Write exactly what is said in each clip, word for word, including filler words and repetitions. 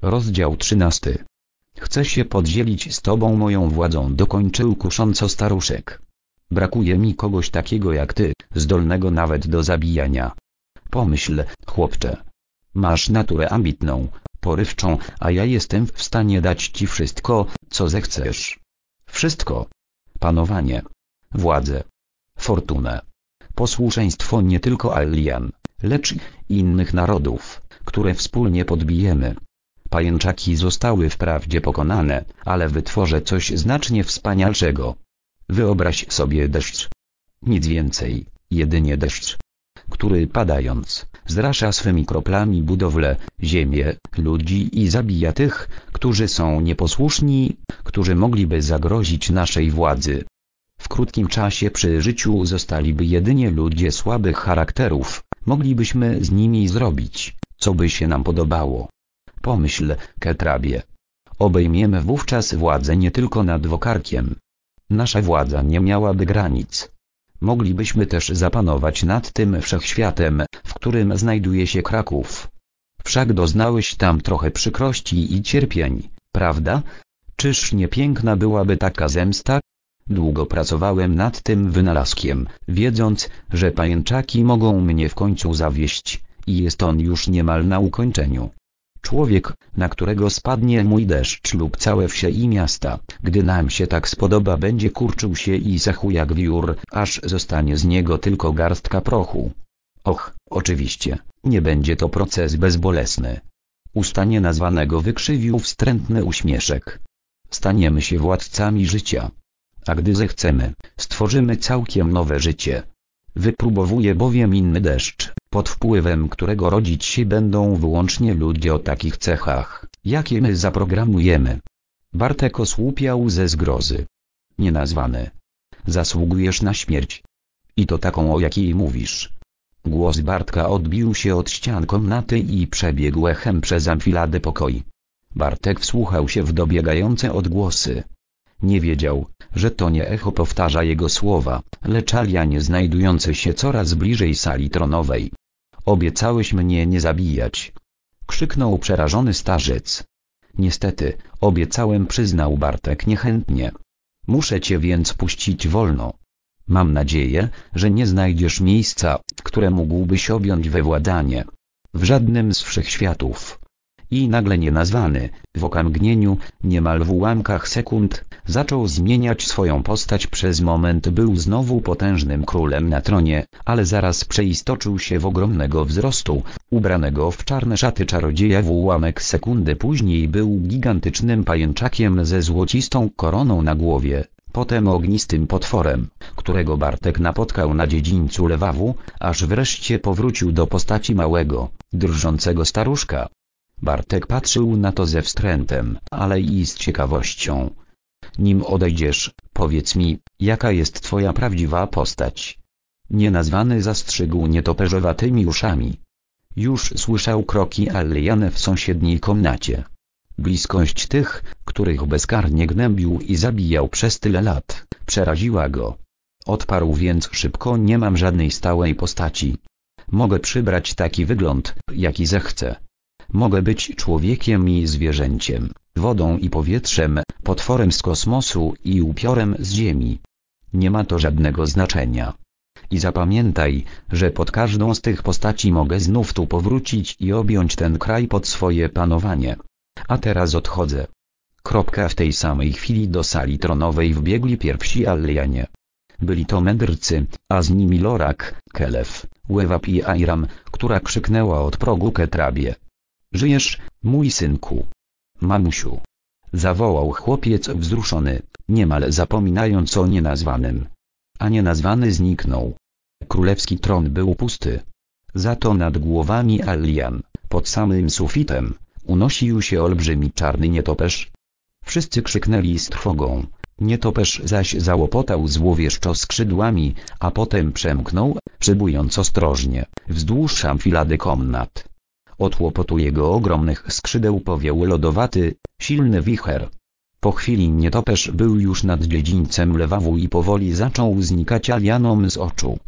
Rozdział trzynasty. Chcę się podzielić z tobą moją władzą, dokończył kusząco staruszek. Brakuje mi kogoś takiego jak ty, zdolnego nawet do zabijania. Pomyśl, chłopcze. Masz naturę ambitną, porywczą, a ja jestem w stanie dać ci wszystko, co zechcesz. Wszystko. Panowanie, władzę, fortunę, posłuszeństwo nie tylko Allian, lecz i innych narodów, które wspólnie podbijemy. Pajęczaki zostały wprawdzie pokonane, ale wytworzę coś znacznie wspanialszego. Wyobraź sobie deszcz. Nic więcej, jedynie deszcz, który padając, zrasza swymi kroplami budowlę, ziemię, ludzi i zabija tych, którzy są nieposłuszni, którzy mogliby zagrozić naszej władzy. W krótkim czasie przy życiu zostaliby jedynie ludzie słabych charakterów, moglibyśmy z nimi zrobić, co by się nam podobało. Pomyśl, Ketrabie. Obejmiemy wówczas władzę nie tylko nad Wokarkiem. Nasza władza nie miałaby granic. Moglibyśmy też zapanować nad tym wszechświatem, w którym znajduje się Kraków. Wszak doznałeś tam trochę przykrości i cierpień, prawda? Czyż nie piękna byłaby taka zemsta? Długo pracowałem nad tym wynalazkiem, wiedząc, że pajęczaki mogą mnie w końcu zawieść, i jest on już niemal na ukończeniu. Człowiek, na którego spadnie mój deszcz lub całe wsie i miasta, gdy nam się tak spodoba, będzie kurczył się i sechł jak wiór, aż zostanie z niego tylko garstka prochu. Och, oczywiście, nie będzie to proces bezbolesny. Usta nienazwanego wykrzywił wstrętny uśmieszek. Staniemy się władcami życia. A gdy zechcemy, stworzymy całkiem nowe życie. Wypróbowuje bowiem inny deszcz, pod wpływem którego rodzić się będą wyłącznie ludzie o takich cechach, jakie my zaprogramujemy. Bartek osłupiał ze zgrozy. Nienazwany. Zasługujesz na śmierć. I to taką, o jakiej mówisz. Głos Bartka odbił się od ścian komnaty i przebiegł echem przez amfiladę pokoi. Bartek wsłuchał się w dobiegające odgłosy. Nie wiedział, że to nie echo powtarza jego słowa, lecz alianie znajdujące się coraz bliżej sali tronowej. Obiecałeś mnie nie zabijać. Krzyknął przerażony starzec. Niestety, obiecałem, przyznał Bartek niechętnie. Muszę cię więc puścić wolno. Mam nadzieję, że nie znajdziesz miejsca, które mógłbyś objąć we władanie. W żadnym z wszechświatów. I nagle nienazwany, w okamgnieniu, niemal w ułamkach sekund, zaczął zmieniać swoją postać. Przez moment był znowu potężnym królem na tronie, ale zaraz przeistoczył się w ogromnego wzrostu, ubranego w czarne szaty czarodzieja. W ułamek sekundy później był gigantycznym pajęczakiem ze złocistą koroną na głowie, potem ognistym potworem, którego Bartek napotkał na dziedzińcu Lewawu, aż wreszcie powrócił do postaci małego, drżącego staruszka. Bartek patrzył na to ze wstrętem, ale i z ciekawością. Nim odejdziesz, powiedz mi, jaka jest twoja prawdziwa postać? Nienazwany zastrzygł nietoperzowatymi uszami. Już słyszał kroki Alliane w sąsiedniej komnacie. Bliskość tych, których bezkarnie gnębił i zabijał przez tyle lat, przeraziła go. Odparł więc szybko: nie mam żadnej stałej postaci. Mogę przybrać taki wygląd, jaki zechcę. Mogę być człowiekiem i zwierzęciem, wodą i powietrzem, potworem z kosmosu i upiorem z ziemi. Nie ma to żadnego znaczenia. I zapamiętaj, że pod każdą z tych postaci mogę znów tu powrócić i objąć ten kraj pod swoje panowanie. A teraz odchodzę. Kropka. W tej samej chwili do sali tronowej wbiegli pierwsi Allianie. Byli to mędrcy, a z nimi Lorak, Kelew, Łewab i Airam, która krzyknęła od progu Ketrabie. Żyjesz, mój synku? Mamusiu! Zawołał chłopiec wzruszony, niemal zapominając o nienazwanym. A nienazwany zniknął. Królewski tron był pusty. Za to nad głowami Allian, pod samym sufitem, unosił się olbrzymi czarny nietoperz. Wszyscy krzyknęli z trwogą. Nietoperz zaś załopotał złowieszczo skrzydłami, a potem przemknął, przybując ostrożnie, wzdłuż amfilady komnat. Od łopotu jego ogromnych skrzydeł powiał lodowaty, silny wicher. Po chwili nietoperz był już nad dziedzińcem Lewawu i powoli zaczął znikać Alianom z oczu.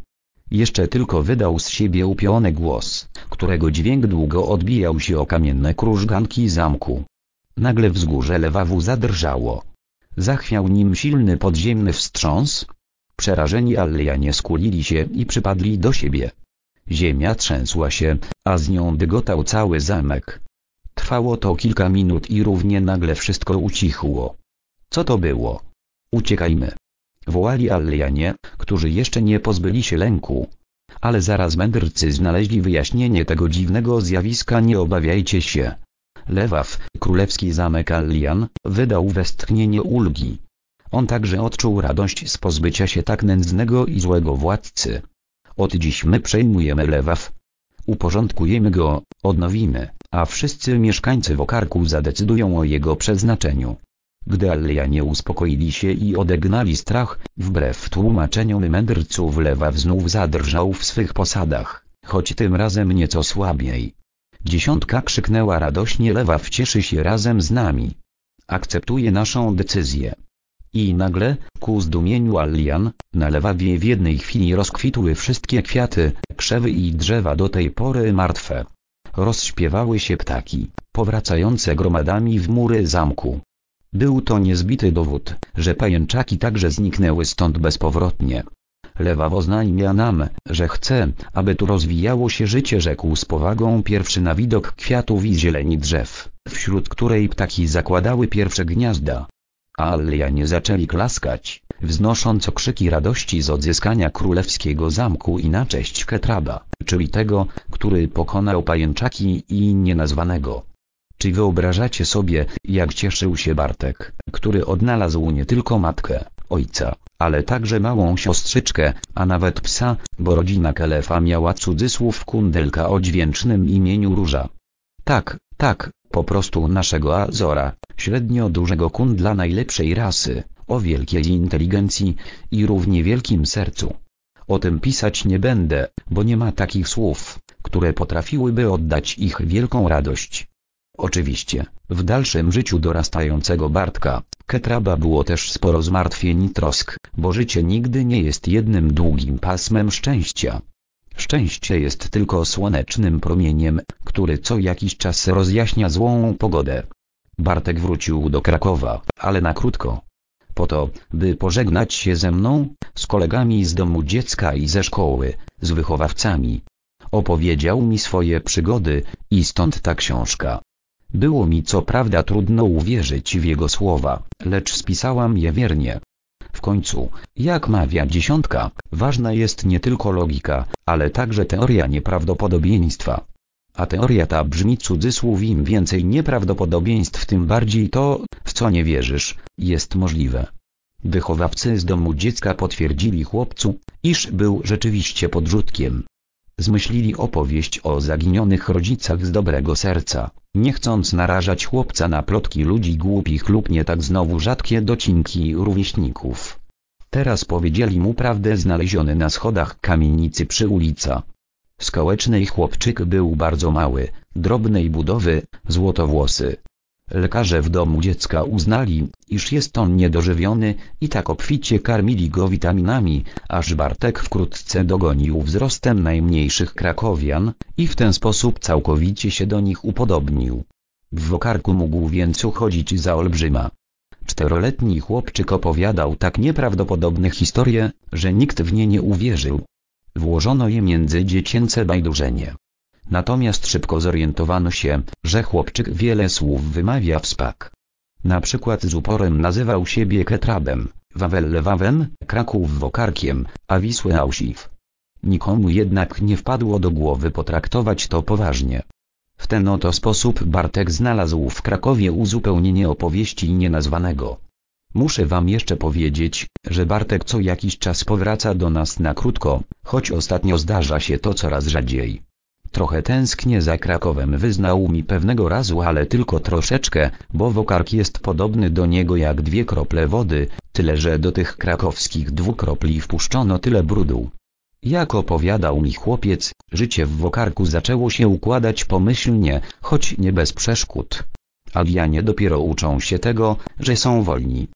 Jeszcze tylko wydał z siebie upiony głos, którego dźwięk długo odbijał się o kamienne krużganki zamku. Nagle wzgórze Lewawu zadrżało. Zachwiał nim silny podziemny wstrząs. Przerażeni Allianie skulili się i przypadli do siebie. Ziemia trzęsła się, a z nią dygotał cały zamek. Trwało to kilka minut i równie nagle wszystko ucichło. Co to było? Uciekajmy! Wołali Allianie, którzy jeszcze nie pozbyli się lęku. Ale zaraz mędrcy znaleźli wyjaśnienie tego dziwnego zjawiska. Nie obawiajcie się. Lewaw, królewski zamek Allian, wydał westchnienie ulgi. On także odczuł radość z pozbycia się tak nędznego i złego władcy. Od dziś my przejmujemy Lewaw. Uporządkujemy go, odnowimy, a wszyscy mieszkańcy Wokarku zadecydują o jego przeznaczeniu. Gdy Allianie uspokoili się i odegnali strach, wbrew tłumaczeniom mędrców Lewaw znów zadrżał w swych posadach, choć tym razem nieco słabiej. Dziesiątka krzyknęła radośnie: Lewaw cieszy się razem z nami. Akceptuje naszą decyzję. I nagle, ku zdumieniu Allian, na Lewawie w jednej chwili rozkwitły wszystkie kwiaty, krzewy i drzewa do tej pory martwe. Rozśpiewały się ptaki, powracające gromadami w mury zamku. Był to niezbity dowód, że pajęczaki także zniknęły stąd bezpowrotnie. Lewaw oznajmia nam, że chce, aby tu rozwijało się życie, rzekł z powagą pierwszy na widok kwiatów i zieleni drzew, wśród której ptaki zakładały pierwsze gniazda. A Allianie zaczęli klaskać, wznosząc okrzyki radości z odzyskania królewskiego zamku i na cześć Ketraba, czyli tego, który pokonał pajęczaki i nienazwanego. Czy wyobrażacie sobie, jak cieszył się Bartek, który odnalazł nie tylko matkę, ojca, ale także małą siostrzyczkę, a nawet psa, bo rodzina Kelefa miała cudzysłów kundelka o dźwięcznym imieniu Róża. Tak, tak, po prostu naszego Azora, średnio dużego kundla najlepszej rasy, o wielkiej inteligencji i równie wielkim sercu. O tym pisać nie będę, bo nie ma takich słów, które potrafiłyby oddać ich wielką radość. Oczywiście, w dalszym życiu dorastającego Bartka, Ketraba było też sporo zmartwień i trosk, bo życie nigdy nie jest jednym długim pasmem szczęścia. Szczęście jest tylko słonecznym promieniem, który co jakiś czas rozjaśnia złą pogodę. Bartek wrócił do Krakowa, ale na krótko. Po to, by pożegnać się ze mną, z kolegami z domu dziecka i ze szkoły, z wychowawcami. Opowiedział mi swoje przygody, i stąd ta książka. Było mi co prawda trudno uwierzyć w jego słowa, lecz spisałam je wiernie. W końcu, jak mawia dziesiątka, ważna jest nie tylko logika, ale także teoria nieprawdopodobieństwa. A teoria ta brzmi cudzysłów: im więcej nieprawdopodobieństw, tym bardziej to, w co nie wierzysz, jest możliwe. Wychowawcy z domu dziecka potwierdzili chłopcu, iż był rzeczywiście podrzutkiem. Zmyślili opowieść o zaginionych rodzicach z dobrego serca, nie chcąc narażać chłopca na plotki ludzi głupich lub nie tak znowu rzadkie docinki rówieśników. Teraz powiedzieli mu prawdę znaleziony na schodach kamienicy przy ulica Skołecznej chłopczyk był bardzo mały, drobnej budowy, złotowłosy. Lekarze w domu dziecka uznali, iż jest on niedożywiony, i tak obficie karmili go witaminami, aż Bartek wkrótce dogonił wzrostem najmniejszych krakowian, i w ten sposób całkowicie się do nich upodobnił. W Wokarku mógł więc uchodzić za olbrzyma. Czteroletni chłopczyk opowiadał tak nieprawdopodobne historie, że nikt w nie nie uwierzył. Włożono je między dziecięce bajdurzenie. Natomiast szybko zorientowano się, że chłopczyk wiele słów wymawia wspak. Na przykład z uporem nazywał siebie Ketrabem, Wawel Lewawem, Kraków Wokarkiem, a Wisłę Ausiw. Nikomu jednak nie wpadło do głowy potraktować to poważnie. W ten oto sposób Bartek znalazł w Krakowie uzupełnienie opowieści nienazwanego. Muszę wam jeszcze powiedzieć, że Bartek co jakiś czas powraca do nas na krótko, choć ostatnio zdarza się to coraz rzadziej. Trochę tęsknię za Krakowem, wyznał mi pewnego razu, ale tylko troszeczkę, bo Wokark jest podobny do niego jak dwie krople wody, tyle że do tych krakowskich dwóch kropli wpuszczono tyle brudu. Jak opowiadał mi chłopiec, życie w Wokarku zaczęło się układać pomyślnie, choć nie bez przeszkód. Allianie dopiero uczą się tego, że są wolni.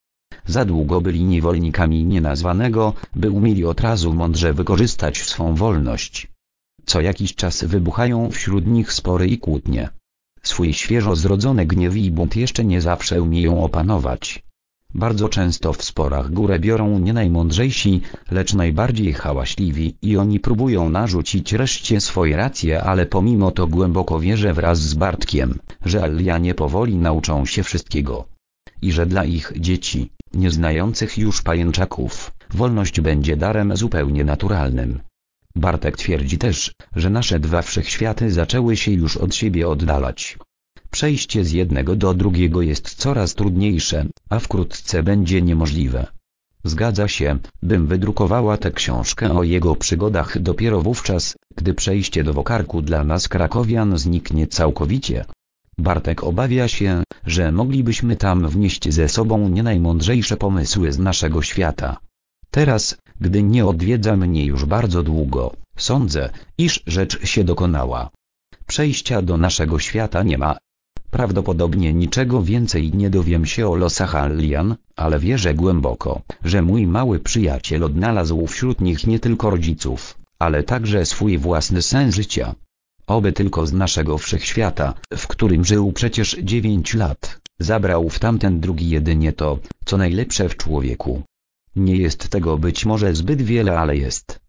za długo byli niewolnikami nienazwanego, by umieli od razu mądrze wykorzystać swą wolność. Co jakiś czas wybuchają wśród nich spory i kłótnie. Swój świeżo zrodzony gniew i bunt jeszcze nie zawsze umieją opanować. Bardzo często w sporach górę biorą nie najmądrzejsi, lecz najbardziej hałaśliwi i oni próbują narzucić reszcie swoje racje, ale pomimo to głęboko wierzę wraz z Bartkiem, że Alianie powoli nauczą się wszystkiego. I że dla ich dzieci, nie znających już pajęczaków, wolność będzie darem zupełnie naturalnym. Bartek twierdzi też, że nasze dwa wszechświaty zaczęły się już od siebie oddalać. Przejście z jednego do drugiego jest coraz trudniejsze, a wkrótce będzie niemożliwe. Zgadza się, bym wydrukowała tę książkę o jego przygodach dopiero wówczas, gdy przejście do Wokarku dla nas krakowian zniknie całkowicie. Bartek obawia się, że moglibyśmy tam wnieść ze sobą nie najmądrzejsze pomysły z naszego świata. Teraz, gdy nie odwiedza mnie już bardzo długo, sądzę, iż rzecz się dokonała. Przejścia do naszego świata nie ma. Prawdopodobnie niczego więcej nie dowiem się o losach Alian, ale wierzę głęboko, że mój mały przyjaciel odnalazł wśród nich nie tylko rodziców, ale także swój własny sens życia. Oby tylko z naszego wszechświata, w którym żył przecież dziewięć lat, zabrał w tamten drugi jedynie to, co najlepsze w człowieku. Nie jest tego być może zbyt wiele, ale jest.